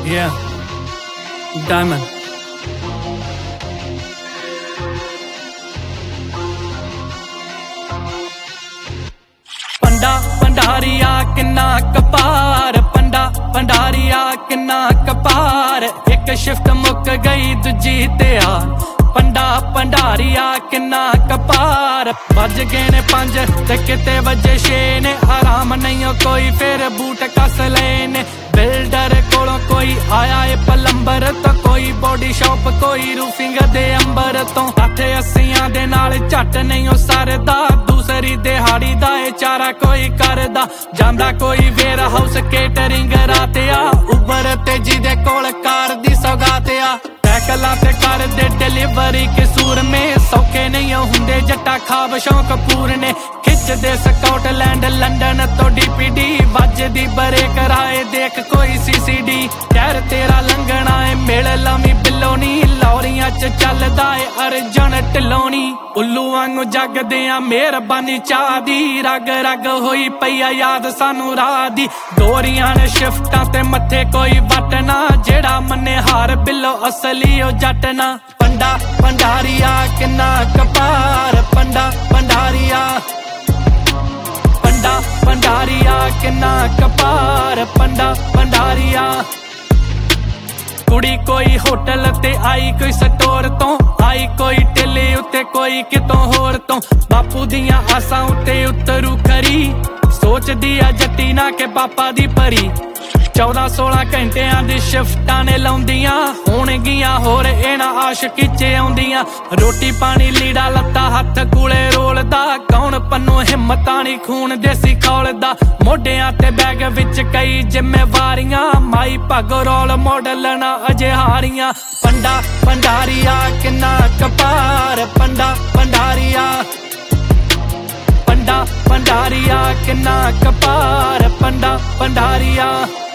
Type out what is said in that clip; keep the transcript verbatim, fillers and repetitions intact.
Yeah, Diamond. पंडा पंडारिया किन्ना कपार, पंडा पंडारिया किन्ना कपार, एक शिफ्ट मुक गई दूजी तैयार। पंडा पंडारिया किन्ना कपार, बज गए ने पंज ते किते वजे छे ने, आराम नहीं हो कोई फिर बूट कस ले ने। बिल्डर कोलों कोई आया है पलंबर तो कोई बॉडी शॉप कोई रूफिंग दे अंबर तो, अठे अस्सियां दे नाल झट नहीं हो सरदा, दूसरी दिहाड़ी दा ए चारा कोई करदा। जांदा कोई वेयर हाउस केटरिंग रातिया, उबर ते जिदे कोल कार दी सौगात आ। टैकला ते कर दे डिलीवरी कसूर में, सौखे नहीं हुंदे जट्टा खाब शौक पूरने। खिचदे स्कॉटलैंड लंडन तो डीपीडी, वजदी बरे कराए देख कोई सीसीडी। खैर तेरा लंघना है मिल लमी बिलोनी, लौरियां च चलदा है अर्जन ढिलोनी। उल्लू वांगू जगदे आ मेहरबानी चाह दी, रग रग होई पई आ याद सानू राह दी। गोरियां ने शिफ्टां ते मत्थे कोई वटना, जेड़ा मन्ने हार बिलो असली ओ जटना। पंडा पंडारिया किन्ना कपार, पंडा पंडारिया, पंडा पंडारिया किन्ना कपार, पंडा पंडारिया। कुड़ी कोई होटल ते आई कोई स्टोर तो, आई कोई टेले उत्ते कोई कितों होर तो। बापू दियां आसां उत्ते उतरू खरी, सोचदी आ जट्टी ना के पापा दी परी। चौदह सोलह घंटियां दी शिफ्टां ने लाउंदियां, होणगियां होर इना आशिकी च आउंदियां। रोटी पानी लीड़ा लत्ता हत्थ कूले रोलदा, कौन पन्नू हिम्मतानी खून देसी खौलदा। मोढियां ते बैग विच कई जिम्मेवारियां, माई पग रोल मॉडल ना अजे हारियां। पंडा पंडारिया किन्ना कपार, पंडा पंडारिया, पंडा पंडारिया किन्ना कपार, पंडा पंडारिया।